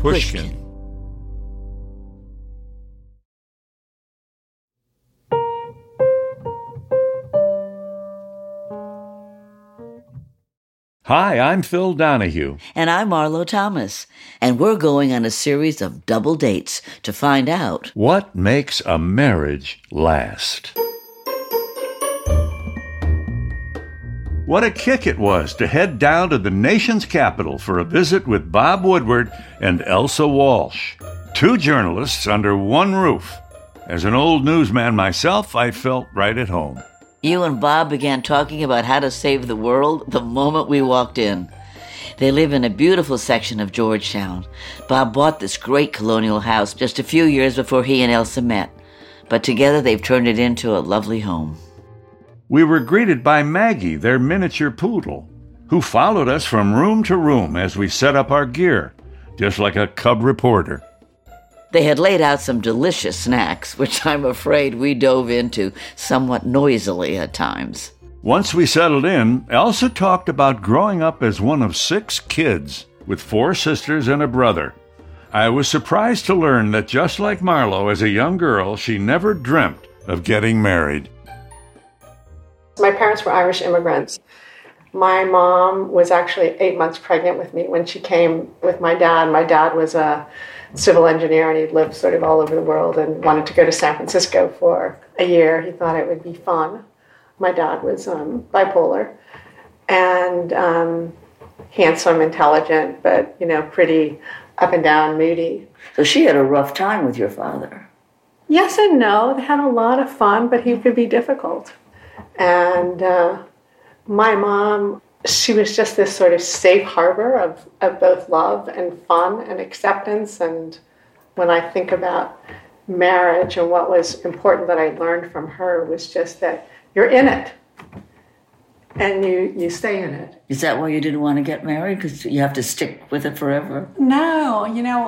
Pushkin. Hi, I'm Phil Donahue. And I'm Marlo Thomas. And we're going on a series of double dates to find out What makes a marriage last? What a kick it was to head down to the nation's capital for a visit with Bob Woodward and Elsa Walsh. Two journalists under one roof. As an old newsman myself, I felt right at home. You and Bob began talking about how to save the world the moment we walked in. They live in a beautiful section of Georgetown. Bob bought this great colonial house just a few years before he and Elsa met. But together they've turned it into a lovely home. We were greeted by Maggie, their miniature poodle, who followed us from room to room as we set up our gear, just like a cub reporter. They had laid out some delicious snacks, which I'm afraid we dove into somewhat noisily at times. Once we settled in, Elsa talked about growing up as one of 6 kids, with 4 sisters and a brother. I was surprised to learn that just like Marlo, as a young girl, she never dreamt of getting married. My parents were Irish immigrants. My mom was actually 8 months pregnant with me when she came with my dad. My dad was a civil engineer, and he'd lived sort of all over the world and wanted to go to San Francisco for a year. He thought it would be fun. My dad was bipolar and handsome, intelligent, but, pretty up and down, moody. So she had a rough time with your father. Yes and no. They had a lot of fun, but he could be difficult. And my mom, she was just this sort of safe harbor of both love and fun and acceptance. And when I think about marriage and what was important that I learned from her was just that you're in it and you stay in it. Is that why you didn't want to get married? Because you have to stick with it forever? No,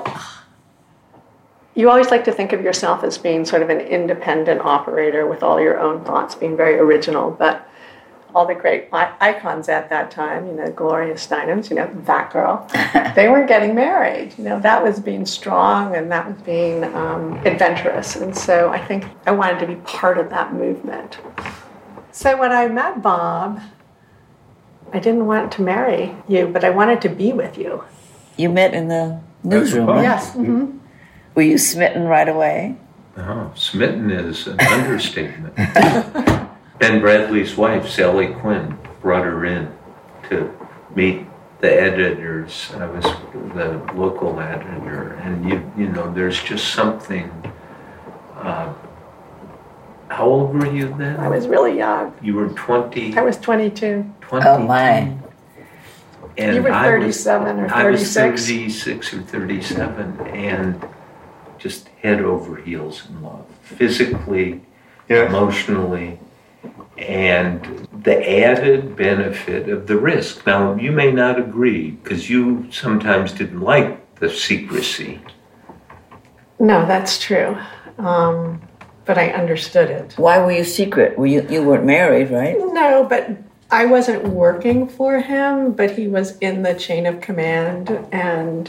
you always like to think of yourself as being sort of an independent operator with all your own thoughts, being very original, but all the great icons at that time, Gloria Steinem's, that girl, they weren't getting married. That was being strong and that was being adventurous. And so I think I wanted to be part of that movement. So when I met Bob, I didn't want to marry you, but I wanted to be with you. You met in the newsroom, right? Yes. Mm-hmm. Were you smitten right away? Oh, smitten is an understatement. Ben Bradley's wife, Sally Quinn, brought her in to meet the editors. I was the local editor, and there's just something. How old were you then? I was really young. You were 20? I was 22. 22. Oh, my. And you were 37 or 36? I was 36 or 37, and just head over heels in love. Physically, emotionally, and the added benefit of the risk. Now, you may not agree, because you sometimes didn't like the secrecy. No, that's true. But I understood it. Why were you secret? You weren't married, right? No, but I wasn't working for him, but he was in the chain of command. And,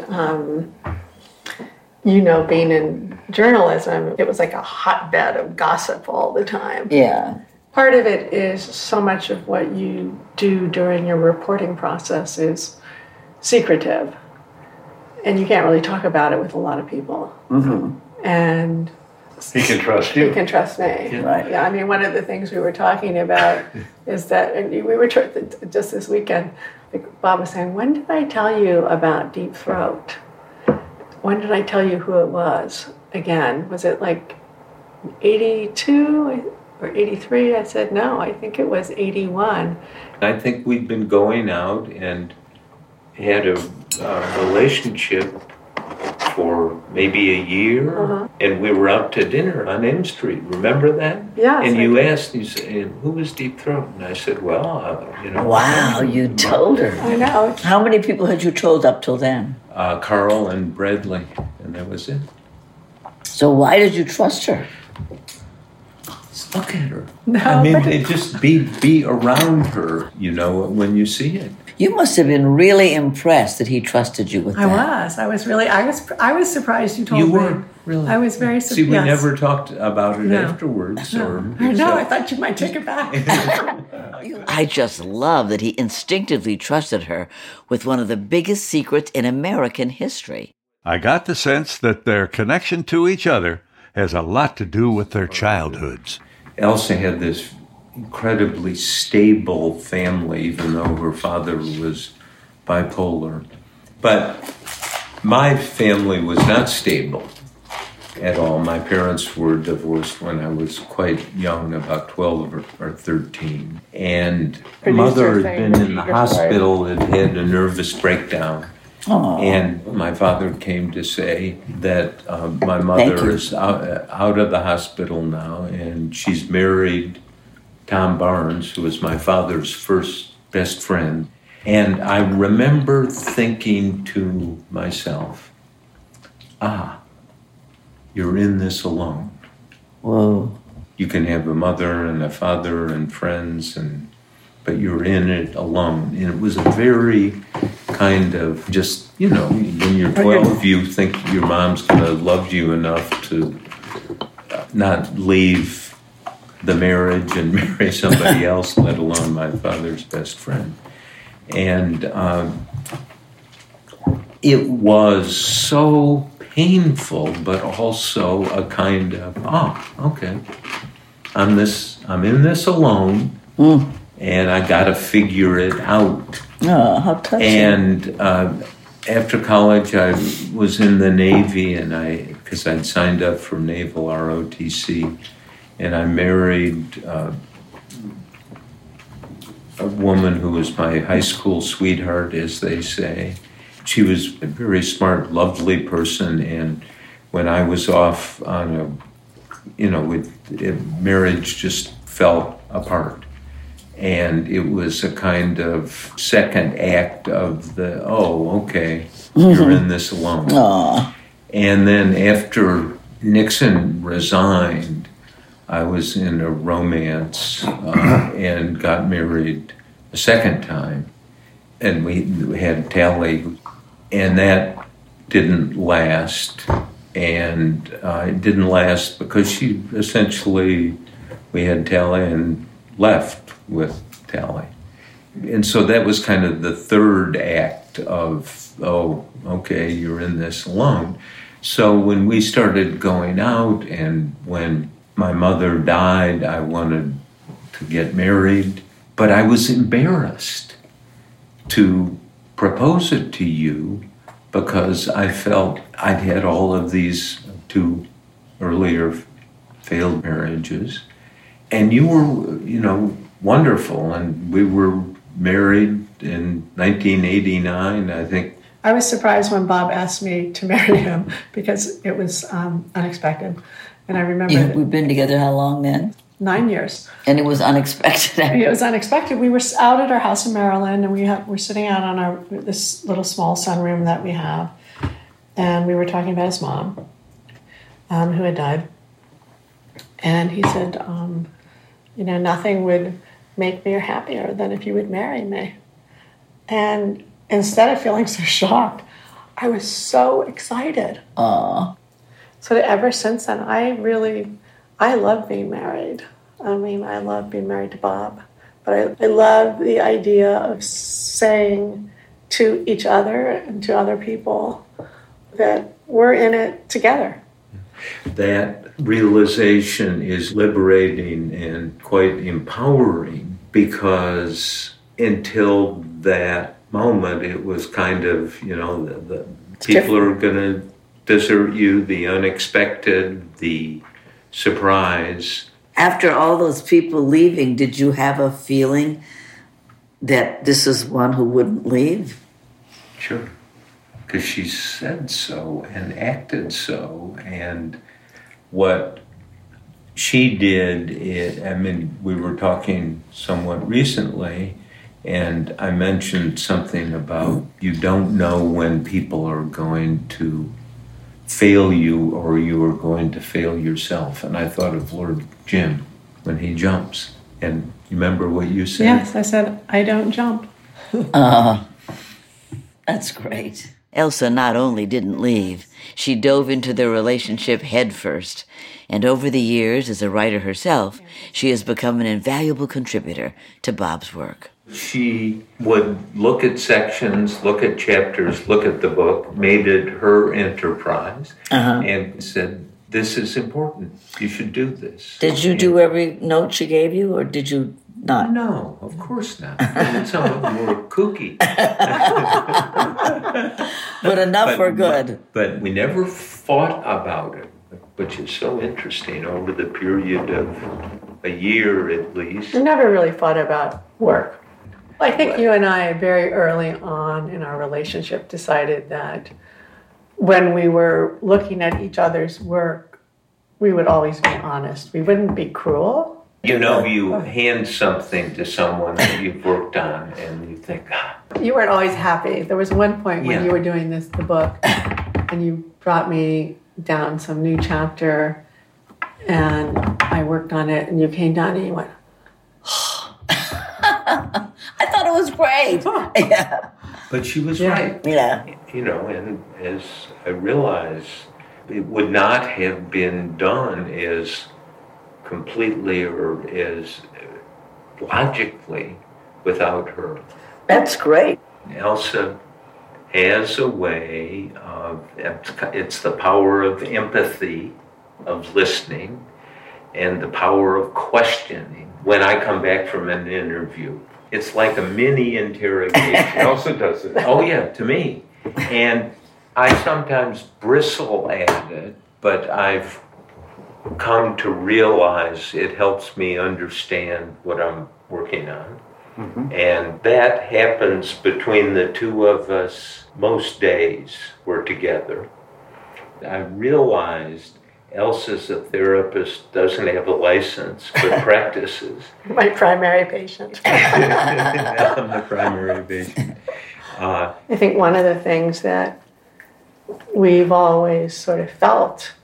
being in journalism, it was like a hotbed of gossip all the time. Yeah. Part of it is so much of what you do during your reporting process is secretive. And you can't really talk about it with a lot of people. Mm-hmm. And he can trust you. He can trust me. Yeah. Right. Yeah, I mean, one of the things we were talking about is that, and we were just this weekend, Bob was saying, when did I tell you about Deep Throat? When did I tell you who it was? Again, was it like 82 or 83? I said, no, I think it was 81. I think we'd been going out and had a relationship for maybe a year, and we were out to dinner on M Street. Remember that? Yeah. And you asked, you said, who was Deep Throat? And I said, well, Wow, you told her. I know. How many people had you told up till then? Carl and Bradley, and that was it. So why did you trust her? look at her. No, I mean, just be around her, when you see it. You must have been really impressed that he trusted you with that. I was surprised you told me. You were, really. I was very surprised. See, we never talked about it afterwards. I thought you might take it back. I just love that he instinctively trusted her with one of the biggest secrets in American history. I got the sense that their connection to each other has a lot to do with their childhoods. Elsa had this incredibly stable family, even though her father was bipolar. But my family was not stable at all. My parents were divorced when I was quite young, about 12 or 13. And mother had been in the hospital, had had a nervous breakdown. Aww. And my father came to say that my mother is out of the hospital now, and she's married Tom Barnes, who was my father's first best friend. And I remember thinking to myself, you're in this alone. Whoa. You can have a mother and a father and friends, but you're in it alone. And it was a very kind of just, when you're 12, you think your mom's going to love you enough to not leave the marriage and marry somebody else, let alone my father's best friend. And it was so painful, but also a kind of, okay, I'm in this alone, and I got to figure it out. Oh, how touching. And after college, I was in the Navy, because I'd signed up for Naval ROTC, and I married a woman who was my high school sweetheart, as they say. She was a very smart, lovely person, and when I was off on marriage just fell apart. And it was a kind of second act of okay, you're in this alone. Aww. And then after Nixon resigned, I was in a romance and got married a second time. And we had Tally, and that didn't last. And it didn't last because we had Tally and left with Tally. And so that was kind of the third act of, okay, you're in this alone. So when we started going out, and when my mother died, I wanted to get married, but I was embarrassed to propose it to you because I felt I'd had all of these 2 earlier failed marriages, and you were, wonderful, and we were married in 1989, I think. I was surprised when Bob asked me to marry him because it was unexpected. And I remember... We've been together how long then? 9 years. And it was unexpected. It was unexpected. We were out at our house in Maryland, and we're sitting out on this little small sunroom that we have. And we were talking about his mom, who had died. And he said, nothing would make me happier than if you would marry me. And instead of feeling so shocked, I was so excited. Aww. So ever since then, I love being married. I love being married to Bob. But I love the idea of saying to each other and to other people that we're in it together. That realization is liberating and quite empowering, because until that moment, it was kind of, the people are going to desert you, the unexpected, the surprise. After all those people leaving, did you have a feeling that this is one who wouldn't leave? Sure, because she said so and acted so, and what she did, we were talking somewhat recently, and I mentioned something about you don't know when people are going to fail you or you are going to fail yourself. And I thought of Lord Jim. when he jumps. And you remember what you said? Yes, I said, I don't jump. That's great. Elsa not only didn't leave, she dove into their relationship headfirst. And over the years, as a writer herself, she has become an invaluable contributor to Bob's work. She would look at sections, look at chapters, look at the book, made it her enterprise, and said, this is important. You should do this. Did you do every note she gave you, or did you not? No, of course not. And some of them were kooky. But enough for good. But we never fought about it, which is so interesting over the period of a year at least. We never really fought about work. I think you and I, very early on in our relationship, decided that when we were looking at each other's work, we would always be honest. We wouldn't be cruel. You know, you hand something to someone that you've worked on, and you think, You weren't always happy. There was one point when you were doing the book, and you brought me down some new chapter, and I worked on it, and you came down and you went, I thought it was great. Yeah. But she was right. Yeah. You know, and as I realized, it would not have been done as completely or as logically without her. That's great. Elsa has a way of, it's the power of empathy, of listening, and the power of questioning. When I come back from an interview, it's like a mini interrogation. Elsa does it. Oh yeah, to me. And I sometimes bristle at it, but I've come to realize it helps me understand what I'm working on. Mm-hmm. And that happens between the two of us most days we're together. I realized Elsa's a therapist, doesn't have a license, but practices. my primary patient. I'm the primary patient. I think one of the things that we've always sort of felt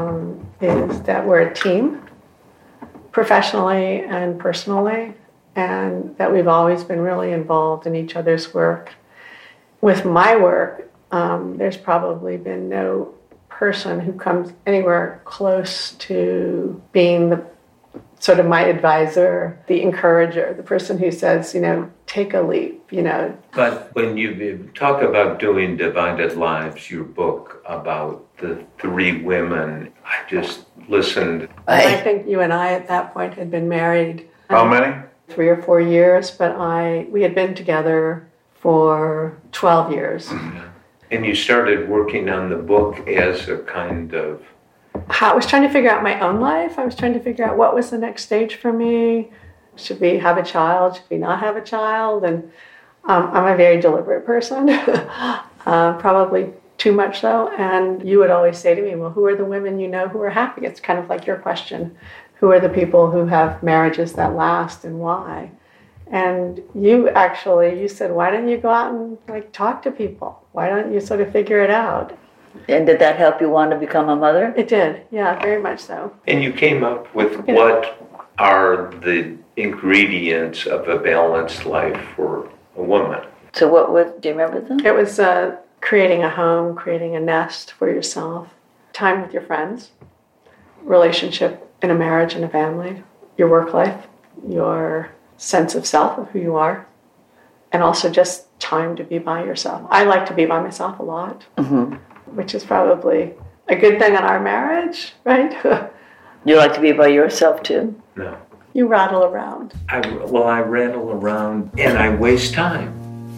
is that we're a team, professionally and personally, and that we've always been really involved in each other's work. With my work, there's probably been no person who comes anywhere close to being the sort of my advisor, the encourager, the person who says, take a leap, But when you talk about doing Divided Lives, your book about the three women, I just listened. I think you and I at that point had been married. How many? 3 or 4 years, but we had been together for 12 years. Mm-hmm. And you started working on the book as a kind of... I was trying to figure out my own life. I was trying to figure out what was the next stage for me. Should we have a child? Should we not have a child? And I'm a very deliberate person, probably too much so. And you would always say to me, well, who are the women you know who are happy? It's kind of like your question. Who are the people who have marriages that last and why? And you said, why don't you go out and talk to people? Why don't you sort of figure it out? And did that help you want to become a mother? It did, yeah, very much so. And you came up with what are the ingredients of a balanced life for a woman. So do you remember them? It was creating a home, creating a nest for yourself, time with your friends, relationship in a marriage and a family, your work life, your sense of self, of who you are, and also just time to be by yourself. I like to be by myself a lot, which is probably a good thing in our marriage, right? You like to be by yourself too? No. You rattle around. I rattle around and I waste time.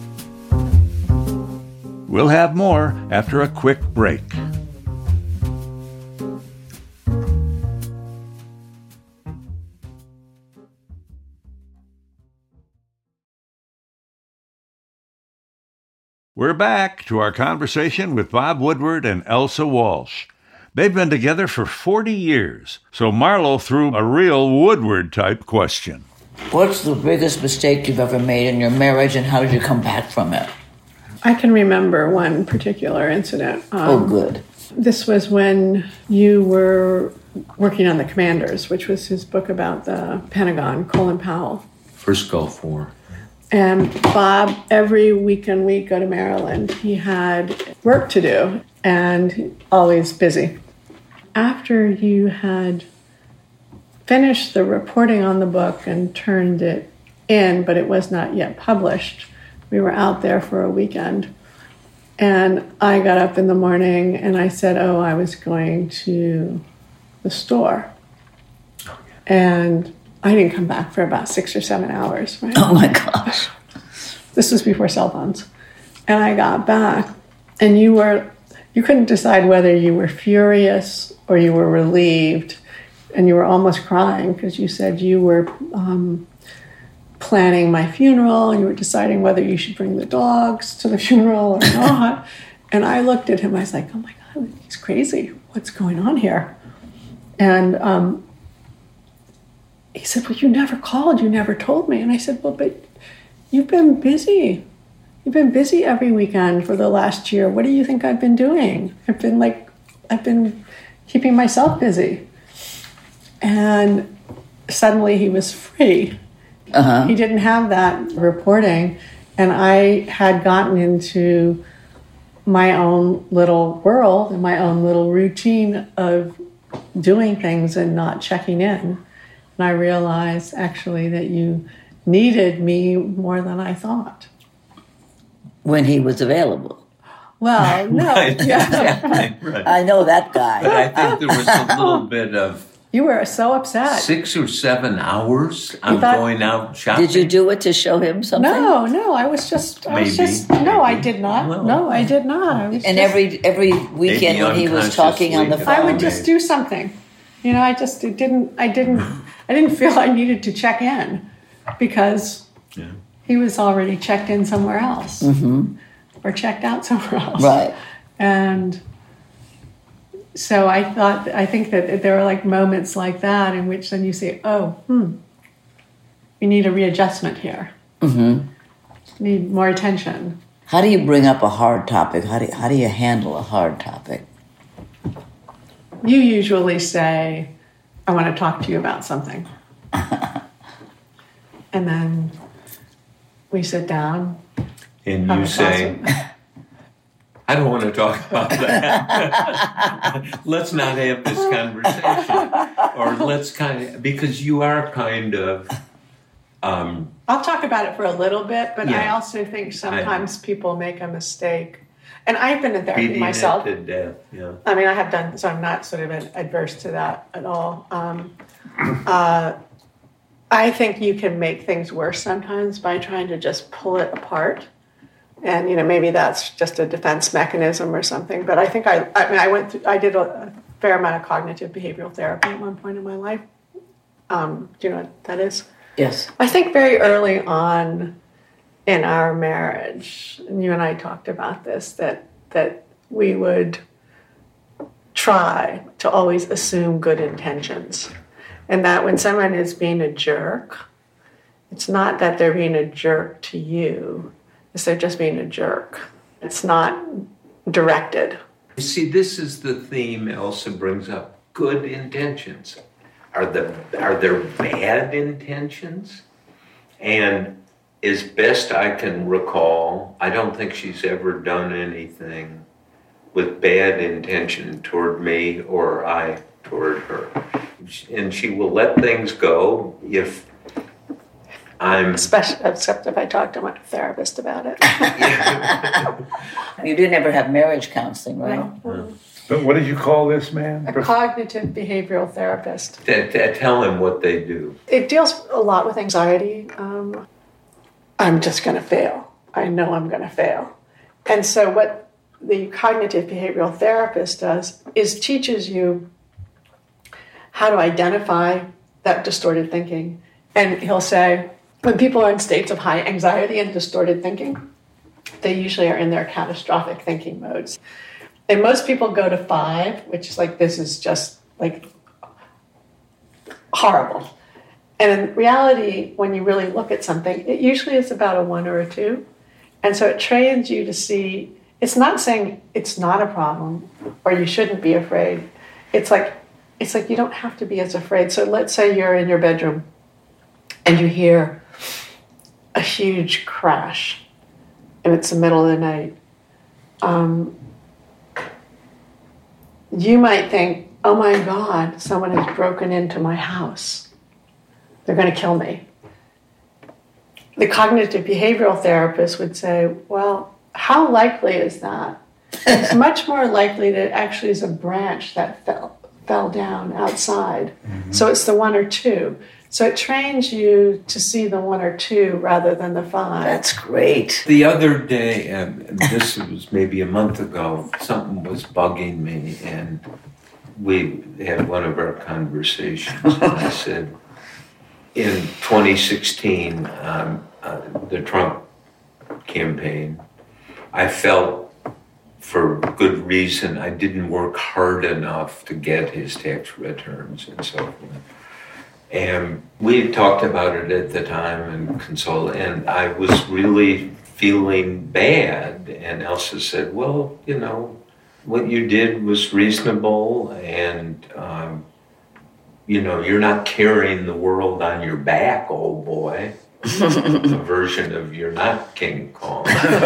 We'll have more after a quick break. We're back to our conversation with Bob Woodward and Elsa Walsh. They've been together for 40 years, so Marlo threw a real Woodward-type question. What's the biggest mistake you've ever made in your marriage, and how did you come back from it? I can remember one particular incident. Good. This was when you were working on The Commanders, which was his book about the Pentagon, Colin Powell. First Gulf War. And Bob, every weekend we'd go to Maryland. He had work to do and always busy. After you had finished the reporting on the book and turned it in, but it was not yet published, we were out there for a weekend. And I got up in the morning and I said, I was going to the store. And I didn't come back for about 6 or 7 hours, right? Oh my gosh. This was before cell phones. And I got back and you couldn't decide whether you were furious or you were relieved. And you were almost crying because you said you were planning my funeral and you were deciding whether you should bring the dogs to the funeral or not. And I looked at him, I was like, oh my God, he's crazy. What's going on here? And he said, well, you never called, you never told me. And I said, well, but you've been busy. You've been busy every weekend for the last year. What do you think I've been doing? I've been keeping myself busy. And suddenly he was free. Uh-huh. He didn't have that reporting. And I had gotten into my own little world and my own little routine of doing things and not checking in. And I realized actually that you needed me more than I thought. When he was available. Well, no. Right. Yeah. Right. I know that guy. But I think there was a little bit of You were so upset. 6 or 7 hours I'm going out shopping. Did you do it to show him something? No, I was just, no, I did not. Well, no, I did not. I was And just, every weekend when he was talking on the phone. I would just do something. You know, I didn't feel I needed to check in because he was already checked in somewhere else or checked out somewhere else. Right. And so I think that there are like moments like that in which then you say, we need a readjustment here. Mm-hmm. Need more attention. How do you bring up a hard topic? How do you handle a hard topic? You usually say, I want to talk to you about something. And then we sit down. And you say, I don't want to talk about that. Let's not have this conversation. Or because you are kind of... I'll talk about it for a little bit, but I also think sometimes people make a mistake. And I've been in therapy myself. Beating it to death, yeah. I mean, I have done, so I'm not sort of adverse to that at all. I think you can make things worse sometimes by trying to just pull it apart. And, you know, maybe that's just a defense mechanism or something. But I think I did a fair amount of cognitive behavioral therapy at one point in my life. Do you know what that is? Yes. I think very early on in our marriage, and you and I talked about this, that we would try to always assume good intentions. And that when someone is being a jerk, it's not that they're being a jerk to you, it's they're just being a jerk. It's not directed. You see, this is the theme Elsa brings up. Good intentions. Are there bad intentions? And as best I can recall, I don't think she's ever done anything with bad intention toward me or I toward her. And she will let things go if I'm... Except if I talk to my therapist about it. You didn't ever have marriage counseling, right? No. But what did you call this man? A cognitive behavioral therapist. Tell them what they do. It deals a lot with anxiety. I'm just going to fail. I know I'm going to fail. And so what the cognitive behavioral therapist does is teaches you how to identify that distorted thinking. And he'll say, when people are in states of high anxiety and distorted thinking, they usually are in their catastrophic thinking modes. And most people go to 5, which is like, this is just like horrible. And in reality, when you really look at something, it usually is about a 1 or a 2. And so it trains you to see, it's not saying it's not a problem or you shouldn't be afraid. It's like, it's like you don't have to be as afraid. So let's say you're in your bedroom and you hear a huge crash and it's the middle of the night. You might think, oh my God, someone has broken into my house. They're going to kill me. The cognitive behavioral therapist would say, well, how likely is that? It's much more likely that it actually is a branch that fell down outside. Mm-hmm. So it's the 1 or 2. So it trains you to see the 1 or 2 rather than the 5. That's great. The other day, and this was maybe a month ago, something was bugging me, and we had one of our conversations, and I said, in 2016, the Trump campaign, I felt, for good reason, I didn't work hard enough to get his tax returns and so forth. And we talked about it at the time and consulted, and I was really feeling bad. And Elsa said, well, you know, what you did was reasonable, and, you know, you're not carrying the world on your back, old boy. A version of you're not King Kong.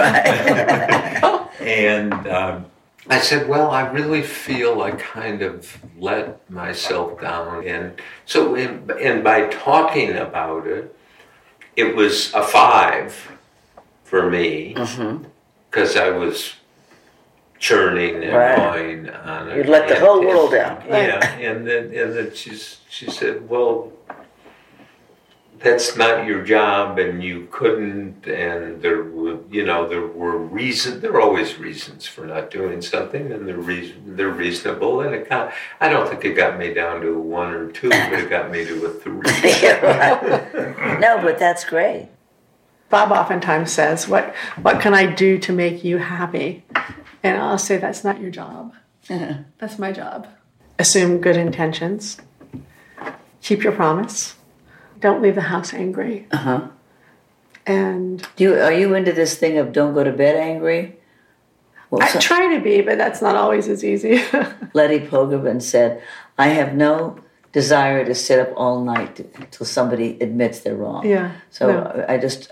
And I said, well, I really feel I kind of let myself down. And so, and by talking about it, it was a 5 for me, because I was churning and going on it. You let the whole world down. Yeah, and then she said, well, that's not your job, and you couldn't, and there were reasons. There are always reasons for not doing something, and they're reasonable. And I don't think it got me down to a 1 or 2, but it got me to a 3. No, but that's great. Bob oftentimes says, "What can I do to make you happy?" And I'll say, "That's not your job. That's my job." Assume good intentions. Keep your promise. Don't leave the house angry. And are you into this thing of don't go to bed angry? Well, I try to be, but that's not always as easy. Letty Pogrebin said, "I have no desire to sit up all night till somebody admits they're wrong." Yeah. So no. I just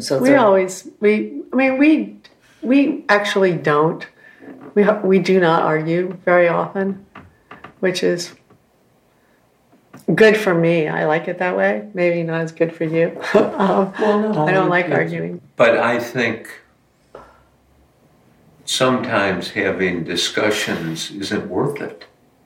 we actually don't. We do not argue very often, which is good for me. I like it that way. Maybe not as good for you. I don't like arguing. But I think sometimes having discussions isn't worth it.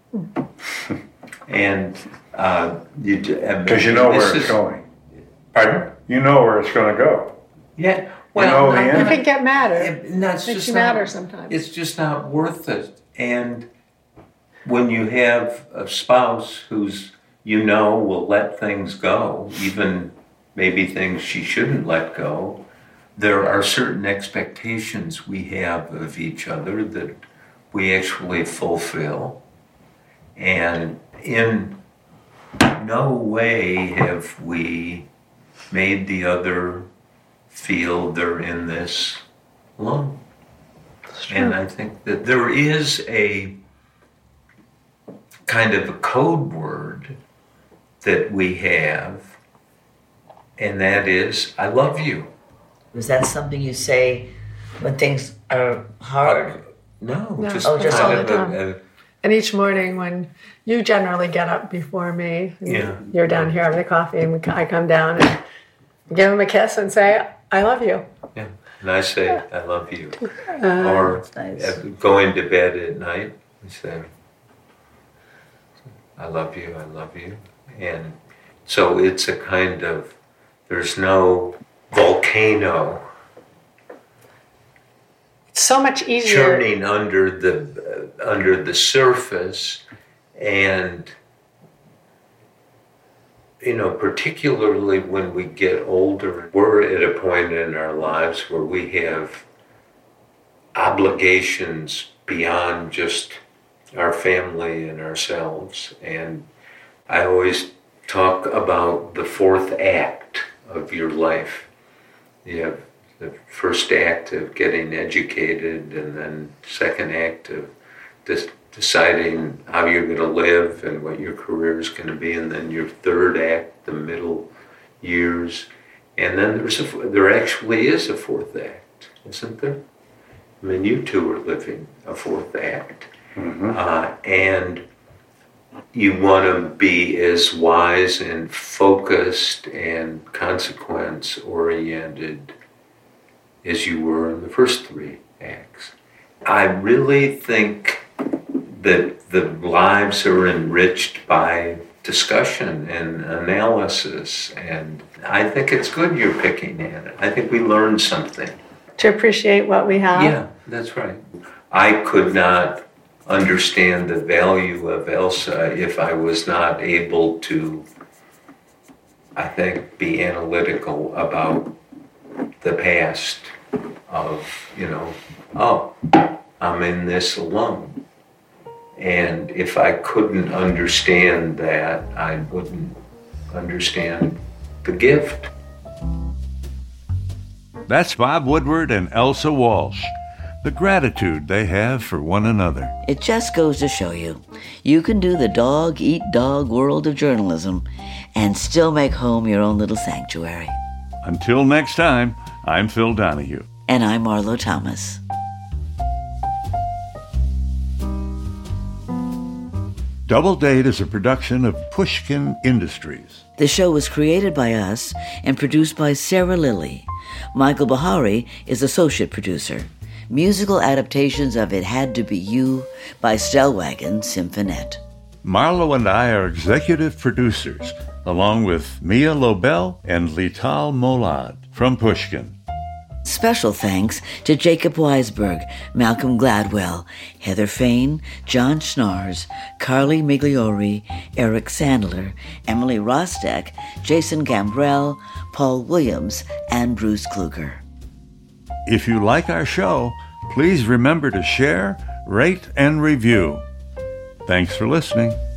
And because you know where it's going. Pardon? You know where it's going to go. Yeah. Well, you can get madder. It makes you madder sometimes. It's just not worth it. And when you have a spouse who's will let things go, even maybe things she shouldn't let go, there are certain expectations we have of each other that we actually fulfill. And in no way have we made the other feel they're in this alone. And I think that there is a kind of a code word that we have, and that is, I love you. Was that something you say when things are hard? No, just all the time. And each morning when you generally get up before me, and you're down here having a coffee, and I come down and give him a kiss and say, I love you. Yeah, and I say, I love you. Or nice. Going to bed at night, we say, I love you, I love you. And so it's a kind of, there's no volcano. It's so much easier. Churning under the surface, and particularly when we get older, we're at a point in our lives where we have obligations beyond just our family and ourselves. And I always talk about the 4th act of your life. You have the first act of getting educated, and then second act of deciding how you're going to live and what your career is going to be, and then your third act, the middle years, and then there actually is a fourth act, isn't there? I mean, you two are living a fourth act, and you want to be as wise and focused and consequence-oriented as you were in the first three acts. I really think that the lives are enriched by discussion and analysis, and I think it's good you're picking at it. I think we learned something. To appreciate what we have. Yeah, that's right. I could not understand the value of Elsa if I was not able to, I think, be analytical about the past of, I'm in this alone. And if I couldn't understand that, I wouldn't understand the gift. That's Bob Woodward and Elsa Walsh. The gratitude they have for one another. It just goes to show you, you can do the dog-eat-dog world of journalism and still make home your own little sanctuary. Until next time, I'm Phil Donahue. And I'm Marlo Thomas. Double Date is a production of Pushkin Industries. The show was created by us and produced by Sarah Lilly. Michael Bahari is associate producer. Musical adaptations of It Had to Be You by Stellwagen Symphonette. Marlo and I are executive producers, along with Mia Lobel and Lital Molad from Pushkin. Special thanks to Jacob Weisberg, Malcolm Gladwell, Heather Fain, John Schnars, Carly Migliori, Eric Sandler, Emily Rostek, Jason Gambrell, Paul Williams, and Bruce Kluger. If you like our show, please remember to share, rate, and review. Thanks for listening.